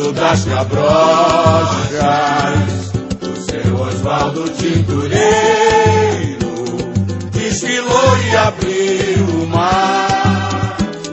Paraíso das Cabrochas, o seu Osvaldo Tintureiro desfilou e abriu o mar,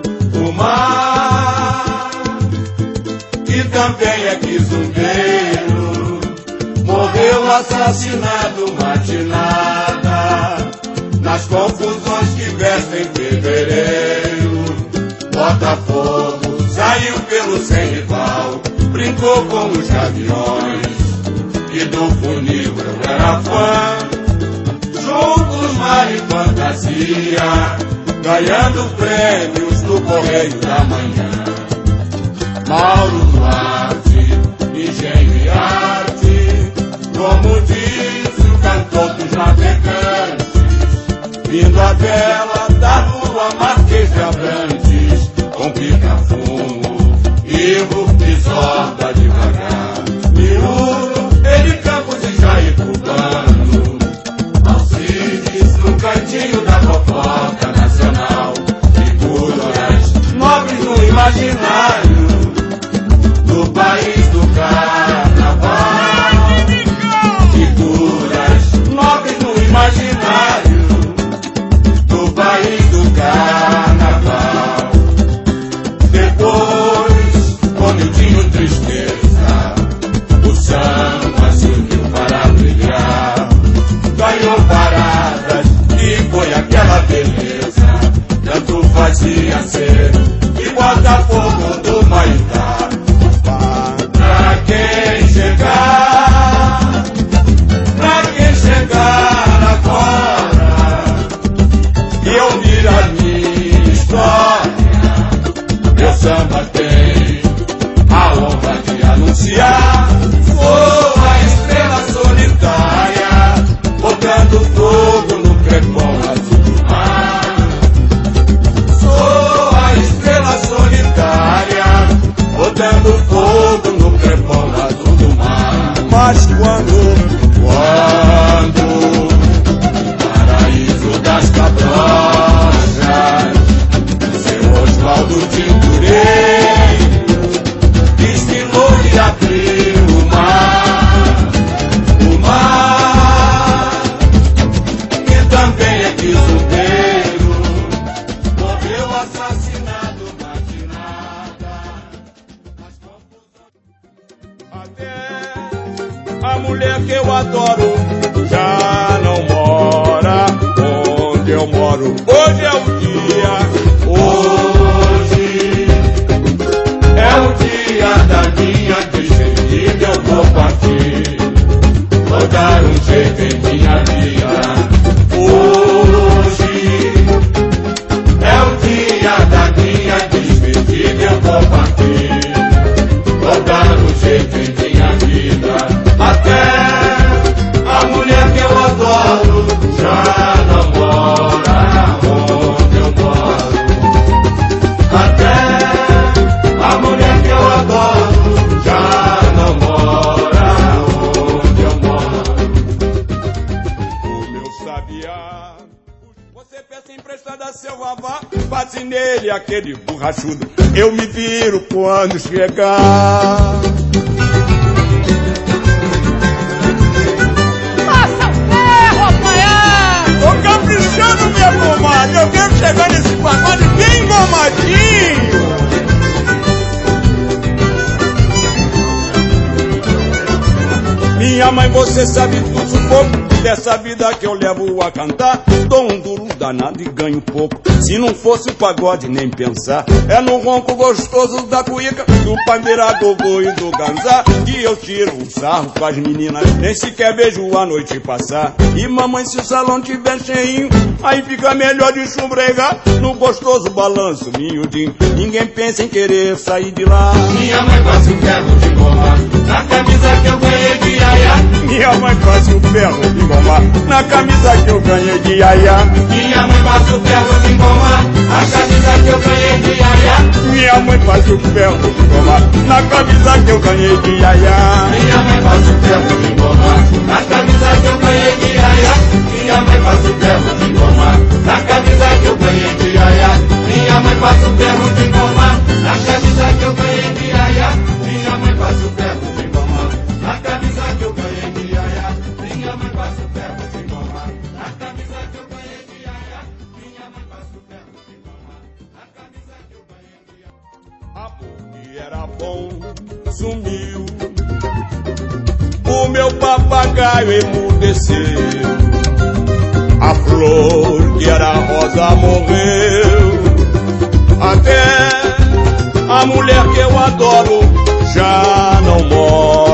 e também é quizumbeiro, morreu assassinado matinada, nas confusões que vestem fevereiro. Botafogo saiu pelo sem rival, brincou com os gaviões, e do funil eu era fã. Juntos mar e fantasia, ganhando prêmios no Correio da Manhã. Mauro Duarte, engenho e arte, como diz o cantor dos navegantes, vindo a vela da rua Marquês de Abrantes, com pica-fumo, Ivo pisoda devagar, Miúdo, ele Campos e Jair Cubano, Alcides no cantinho da fofoca nacional, figuras nobres no imaginário do país do carnaval, figuras nobres no imaginário do país do carnaval. Depois, com Nildinho Tristeza, o samba se uniu para brilhar, ganhou paradas e foi aquela beleza, tanto fazia ser que Botafogo do Maitá. Pra quem chegar agora e ouvir a minha história, meu samba tem a honra de anunciar. Sou a estrela solitária, botando fogo no crepom azul do mar. Sou a estrela solitária, botando fogo no crepom azul do mar. Mas quando Paraíso das Cabrochas, seu Osvaldo Tintureiro desfilou e abriu o mar, que também é quizumbeiro, morreu assassinado matinada, nas confusões. Até a mulher que eu adoro já não mora onde eu moro. Hoje é o dia, hoje é o dia da minha despedida. Eu vou partir, vou dar um jeito em minha vida. Hoje é o dia da minha despedida. Eu vou partir, vou dar um jeito em minha vida. Até a mulher que eu adoro já não mora onde eu moro. Até a mulher que eu adoro já não mora onde eu moro. O meu sabiá, você peça emprestada a seu vavá, bate nele aquele borrachudo, eu me viro quando chegar. Tô caprichando minha pomada, eu quero chegar nesse pagode bem engomadinho. Minha mãe, você sabe tudo um pouco dessa vida que eu levo a cantar. Dou um duro danado e ganho pouco. Se não fosse o pagode nem pensar, é no ronco gostoso da cuíca, do pandeira, do boi e do ganzá, que eu tiro um sarro com as meninas, nem sequer vejo a noite passar. E mamãe, se o salão tiver cheinho, aí fica melhor de chumbregar no gostoso balanço miudinho. Ninguém pensa em querer sair de lá. Minha mãe passa o ferro de goma na camisa que eu ganhei de iaiá. Minha mãe passa o ferro de goma na camisa que eu ganhei de iaiá. Minha mãe passa o ferro de goma na camisa que eu ganhei de iaiá. Minha mãe passa o ferro de goma na camisa que eu ganhei de iaiá. Minha mãe passa o ferro de goma na camisa que eu ganhei de iaiá. Minha mãe passa o ferro de goma na camisa que eu ganhei de iaiá. Minha mãe passa o ferro de goma na camisa que eu ganhei de iaiá. Minha mãe passa meu papagaio emudeceu. A flor que era rosa morreu. Até a mulher que eu adoro já não mora.